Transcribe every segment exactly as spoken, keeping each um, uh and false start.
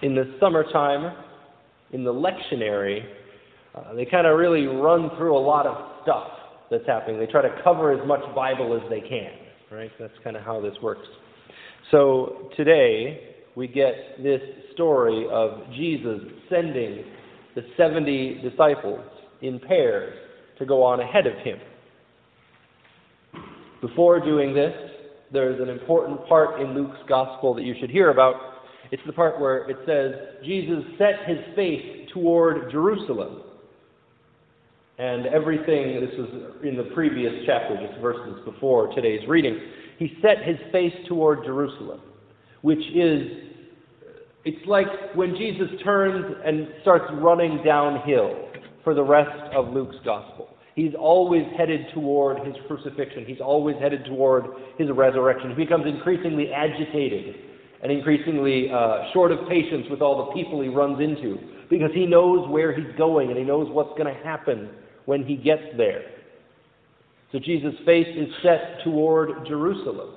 in the summertime, in the lectionary, uh, they kind of really run through a lot of stuff that's happening. They try to cover as much Bible as they can, right? That's kind of how this works. So today, we get this story of Jesus sending the seventy disciples in pairs to go on ahead of him. Before doing this, there's an important part in Luke's gospel that you should hear about. It's the part where it says, Jesus set his face toward Jerusalem. And everything, this was in the previous chapter, just verses before today's reading, he set his face toward Jerusalem, which is, it's like when Jesus turns and starts running downhill for the rest of Luke's gospel. He's always headed toward his crucifixion. He's always headed toward his resurrection. He becomes increasingly agitated and increasingly uh, short of patience with all the people he runs into, because he knows where he's going and he knows what's going to happen when he gets there. So Jesus' face is set toward Jerusalem.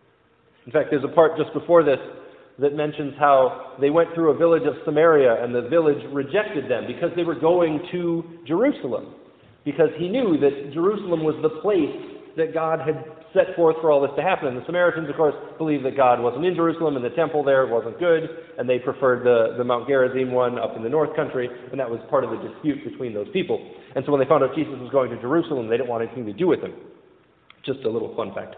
In fact, there's a part just before this that mentions how they went through a village of Samaria and the village rejected them because they were going to Jerusalem, because he knew that Jerusalem was the place that God had set forth for all this to happen. And the Samaritans, of course, believed that God wasn't in Jerusalem and the temple there wasn't good, and they preferred the, the Mount Gerizim one up in the north country, and that was part of the dispute between those people. And so when they found out Jesus was going to Jerusalem, they didn't want anything to do with him. Just a little fun fact.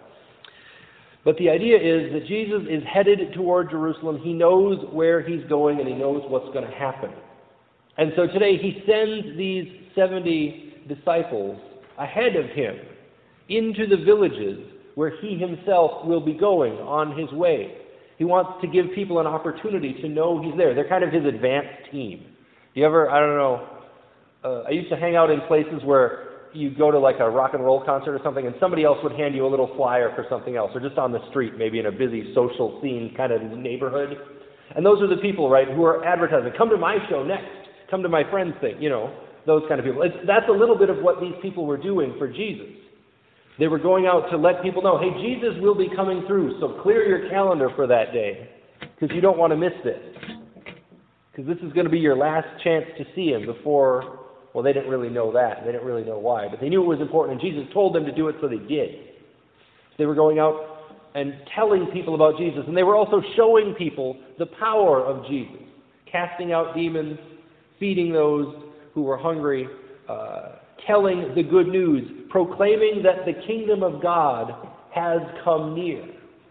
But the idea is that Jesus is headed toward Jerusalem. He knows where he's going, and he knows what's going to happen. And so today he sends these seventy disciples ahead of him into the villages where he himself will be going on his way. He wants to give people an opportunity to know he's there. They're kind of his advanced team. Do you ever, I don't know, uh, I used to hang out in places where you go to like a rock and roll concert or something, and somebody else would hand you a little flyer for something else, or just on the street, maybe in a busy social scene kind of neighborhood. And those are the people, right, who are advertising, come to my show next, come to my friend's thing, you know, those kind of people. It's, that's a little bit of what these people were doing for Jesus. They were going out to let people know, hey, Jesus will be coming through, so clear your calendar for that day, because you don't want to miss this. Because this is going to be your last chance to see him before, well, they didn't really know that. They didn't really know why, but they knew it was important, and Jesus told them to do it, so they did. They were going out and telling people about Jesus, and they were also showing people the power of Jesus, casting out demons, feeding those who were hungry, uh, telling the good news, proclaiming that the kingdom of God has come near.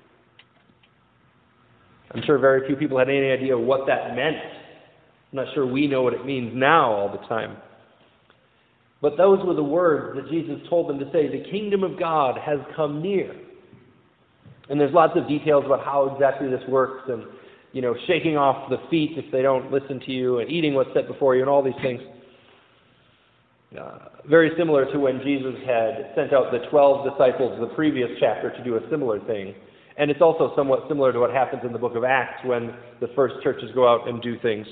I'm sure very few people had any idea what that meant. I'm not sure we know what it means now all the time. But those were the words that Jesus told them to say. The kingdom of God has come near. And there's lots of details about how exactly this works, and, you know, shaking off the feet if they don't listen to you, and eating what's set before you, and all these things. Uh, very similar to when Jesus had sent out the twelve disciples of the previous chapter to do a similar thing. And it's also somewhat similar to what happens in the book of Acts when the first churches go out and do things.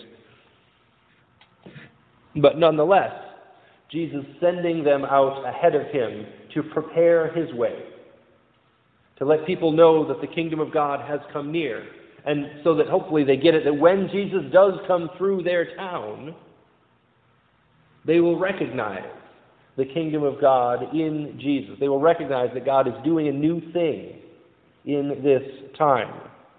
But nonetheless, Jesus sending them out ahead of him to prepare his way, to let people know that the kingdom of God has come near, and so that hopefully they get it, that when Jesus does come through their town, they will recognize the kingdom of God in Jesus. They will recognize that God is doing a new thing in this time.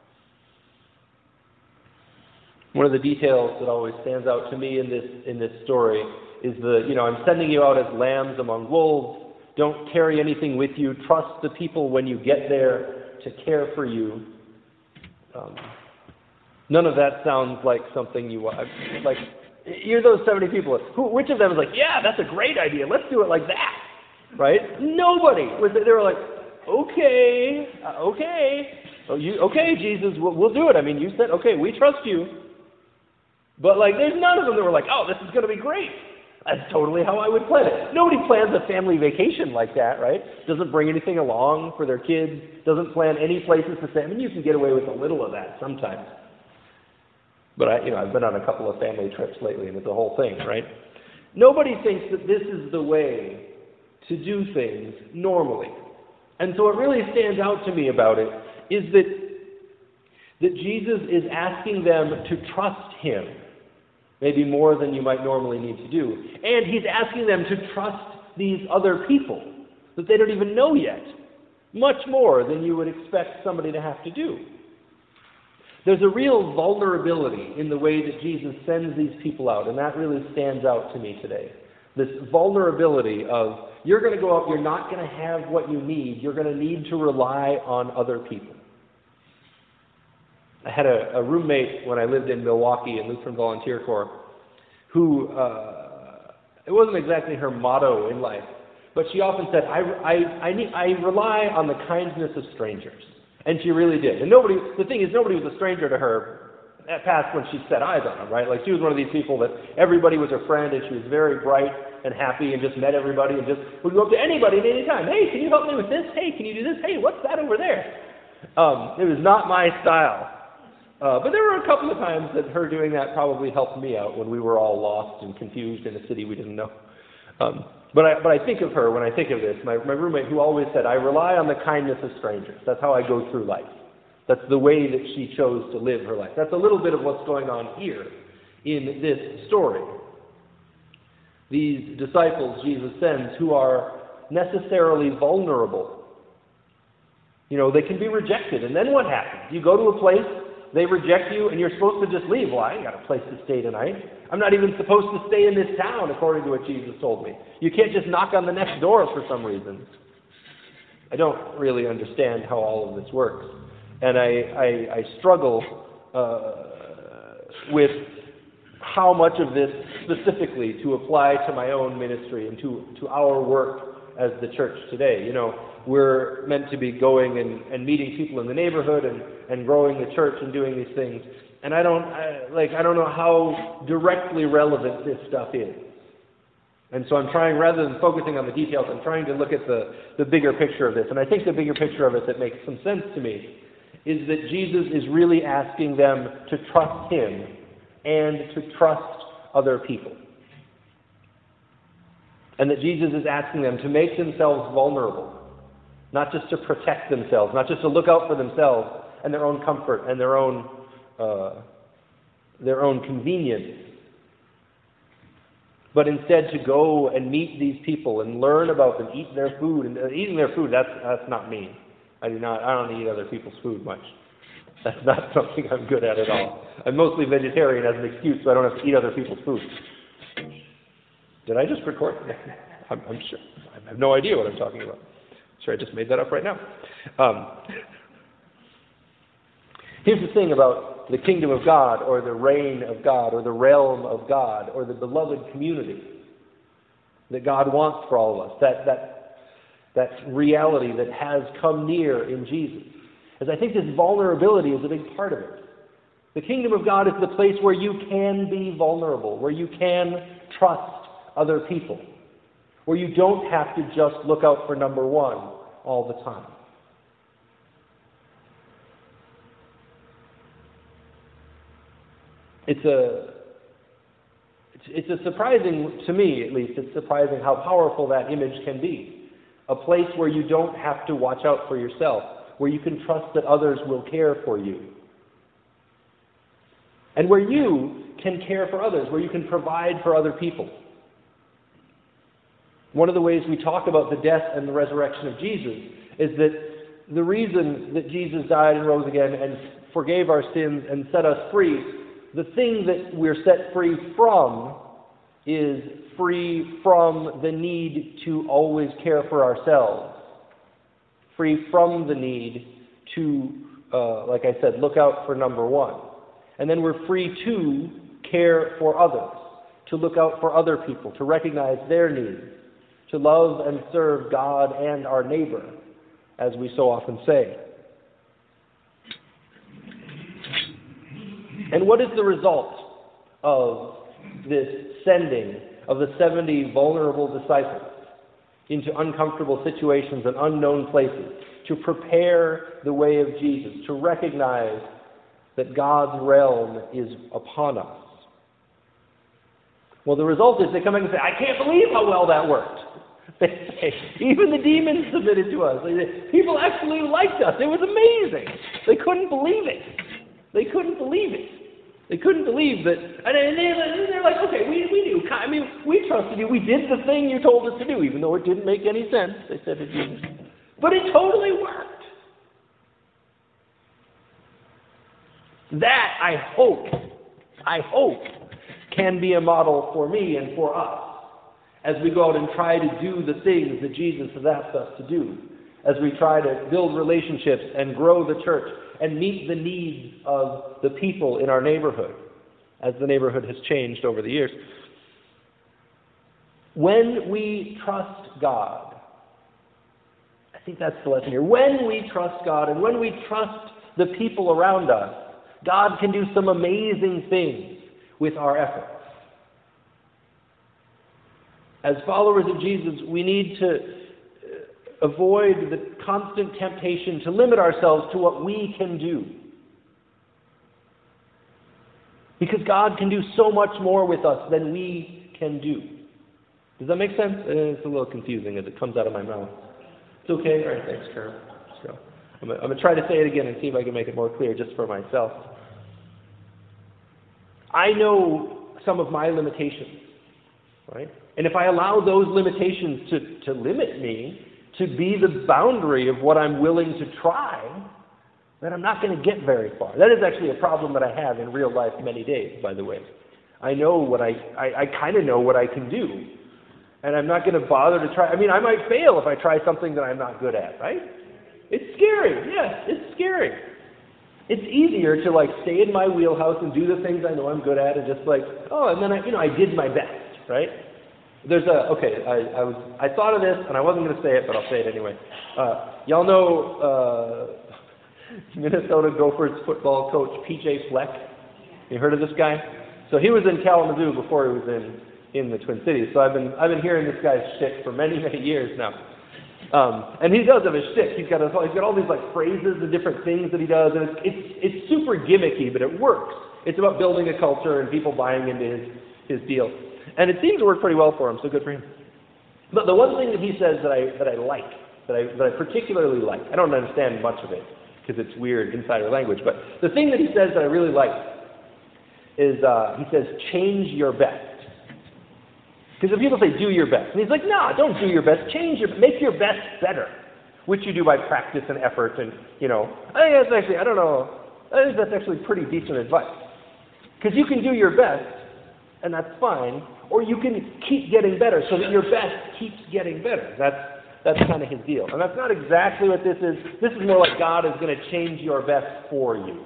One of the details that always stands out to me in this in this story is the, you know, I'm sending you out as lambs among wolves. Don't carry anything with you. Trust the people when you get there to care for you. Um, none of that sounds like something you want. Like, you're those seventy people. Who, which of them is like, yeah, that's a great idea. Let's do it like that, right? Nobody was. They were like, okay, uh, okay, oh, you, okay, Jesus, we'll, we'll do it. I mean, you said, okay, we trust you. But like, there's none of them that were like, oh, this is going to be great. That's totally how I would plan it. Nobody plans a family vacation like that, right? Doesn't bring anything along for their kids. Doesn't plan any places to stay. I mean, you can get away with a little of that sometimes. But I, you know, I've been on a couple of family trips lately, and it's a whole thing, right? Nobody thinks that this is the way to do things normally. And so what really stands out to me about it is that that Jesus is asking them to trust him, maybe more than you might normally need to do. And he's asking them to trust these other people that they don't even know yet, much more than you would expect somebody to have to do. There's a real vulnerability in the way that Jesus sends these people out, and that really stands out to me today. This vulnerability of, you're going to go out, you're not going to have what you need, you're going to need to rely on other people. I had a, a roommate when I lived in Milwaukee in Lutheran Volunteer Corps who, uh, it wasn't exactly her motto in life, but she often said, I, I, I, need, I rely on the kindness of strangers. And she really did. And nobody, the thing is, nobody was a stranger to her at past when she set eyes on them, right? Like, she was one of these people that everybody was her friend, and she was very bright and happy and just met everybody and just would go up to anybody at any time. Hey, can you help me with this? Hey, can you do this? Hey, what's that over there? Um, it was not my style. Uh, but there were a couple of times that her doing that probably helped me out when we were all lost and confused in a city we didn't know. Um, but I, but I think of her when I think of this, my, my roommate who always said, I rely on the kindness of strangers. That's how I go through life. That's the way that she chose to live her life. That's a little bit of what's going on here in this story. These disciples Jesus sends who are necessarily vulnerable. You know, they can be rejected, and then what happens? You go to a place, they reject you, and you're supposed to just leave. Well, I ain't got a place to stay tonight. I'm not even supposed to stay in this town, according to what Jesus told me. You can't just knock on the next door for some reason. I don't really understand how all of this works. And I, I, I struggle uh, with how much of this specifically to apply to my own ministry and to, to our work as the church today. You know, we're meant to be going and, and meeting people in the neighborhood and, and growing the church and doing these things. And I don't, I, like, I don't know how directly relevant this stuff is. And so I'm trying, rather than focusing on the details, I'm trying to look at the, the bigger picture of this. And I think the bigger picture of it that makes some sense to me is that Jesus is really asking them to trust him and to trust other people. And that Jesus is asking them to make themselves vulnerable, not just to protect themselves, not just to look out for themselves and their own comfort and their own uh, their own convenience, but instead to go and meet these people and learn about them, eat their food. And uh, eating their food, that's that's not me. I do not. I don't eat other people's food much. That's not something I'm good at at all. I'm mostly vegetarian as an excuse, so I don't have to eat other people's food. Did I just record? I'm, I'm sure. I have no idea what I'm talking about. Sure, I just made that up right now. Um, here's the thing about the kingdom of God, or the reign of God, or the realm of God, or the beloved community that God wants for all of us. That that that reality that has come near in Jesus. As I think this vulnerability is a big part of it. The kingdom of God is the place where you can be vulnerable, where you can trust other people, where you don't have to just look out for number one all the time. It's a, it's, it's a surprising, to me at least, it's surprising how powerful that image can be. A place where you don't have to watch out for yourself, where you can trust that others will care for you. And where you can care for others, where you can provide for other people. One of the ways we talk about the death and the resurrection of Jesus is that the reason that Jesus died and rose again and forgave our sins and set us free, the thing that we're set free from is free from the need to always care for ourselves. Free from the need to, uh, like I said, look out for number one. And then we're free to care for others, to look out for other people, to recognize their needs, to love and serve God and our neighbor, as we so often say. And what is the result of this sending of the seventy vulnerable disciples into uncomfortable situations and unknown places to prepare the way of Jesus, to recognize that God's realm is upon us? Well, the result is they come back and say, I can't believe how well that worked. They say, even the demons submitted to us. They say, people actually liked us. It was amazing. They couldn't believe it. They couldn't believe it. They couldn't believe that. And they, they're like, okay, we, we do. I mean, we trusted you. We did the thing you told us to do, even though it didn't make any sense. They said it didn't. But it totally worked. That, I hope, I hope, can be a model for me and for us as we go out and try to do the things that Jesus has asked us to do, as we try to build relationships and grow the church and meet the needs of the people in our neighborhood, as the neighborhood has changed over the years. When we trust God, I think that's the lesson here. When we trust God and when we trust the people around us, God can do some amazing things with our efforts. As followers of Jesus, we need to avoid the constant temptation to limit ourselves to what we can do. Because God can do so much more with us than we can do. Does that make sense? It's a little confusing as it comes out of my mouth. It's okay? All right, thanks, Carol. Let's go. I'm going to try to say it again and see if I can make it more clear just for myself. I know some of my limitations, right? And if I allow those limitations to, to limit me, to be the boundary of what I'm willing to try, then I'm not going to get very far. That is actually a problem that I have in real life many days, by the way. I know what I, I, I kind of know what I can do. And I'm not going to bother to try. I mean, I might fail if I try something that I'm not good at, right? It's scary. Yes, it's scary. It's easier to like stay in my wheelhouse and do the things I know I'm good at and just like, oh, and then I, you know, I did my best, right? There's a, okay, I, I was, I thought of this, and I wasn't going to say it, but I'll say it anyway. Uh, y'all know uh, Minnesota Gophers football coach P J Fleck? You heard of this guy? So he was in Kalamazoo before he was in, in the Twin Cities. So I've been, I've been hearing this guy's shtick for many, many years now. Um, and he does have a shtick. He's got, a, he's got all these like phrases and different things that he does, and it's, it's, it's super gimmicky, but it works. It's about building a culture and people buying into his, his deal. And it seems to work pretty well for him, so good for him. But the one thing that he says that I that I like, that I that I particularly like, I don't understand much of it because it's weird insider language, but the thing that he says that I really like is uh, he says, change your best. Because if people say, do your best, and he's like, no, don't do your best, change your, make your best better, which you do by practice and effort, and, you know, I think that's actually, I don't know, I think that's actually pretty decent advice. Because you can do your best, and that's fine, or you can keep getting better so that your best keeps getting better. That's that's kind of his deal. And that's not exactly what this is. This is more like God is going to change your best for you.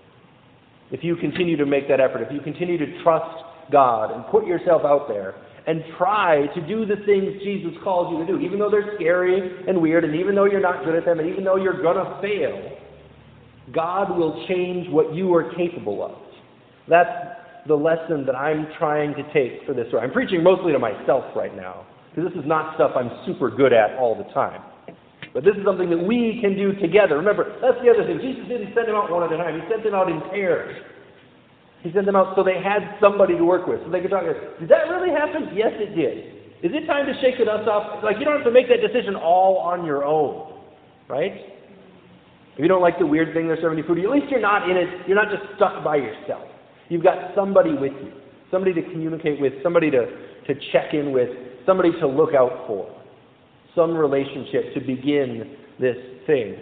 If you continue to make that effort, if you continue to trust God and put yourself out there and try to do the things Jesus calls you to do, even though they're scary and weird, and even though you're not good at them, and even though you're going to fail, God will change what you are capable of. That's the lesson that I'm trying to take for this story. I'm preaching mostly to myself right now, because this is not stuff I'm super good at all the time. But this is something that we can do together. Remember, that's the other thing. Jesus didn't send them out one at a time. He sent them out in pairs. He sent them out so they had somebody to work with, so they could talk. Did that really happen? Yes, it did. Is it time to shake it us up? Like, you don't have to make that decision all on your own, right? If you don't like the weird thing they're serving you food, at least you're not in it. You're not just stuck by yourself. You've got somebody with you, somebody to communicate with, somebody to, to check in with, somebody to look out for, some relationship to begin this thing.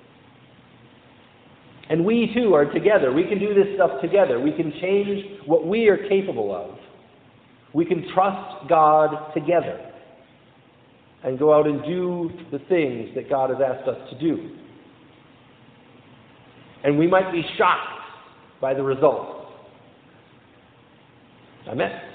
And we too are together. We can do this stuff together. We can change what we are capable of. We can trust God together and go out and do the things that God has asked us to do. And we might be shocked by the results. Amen.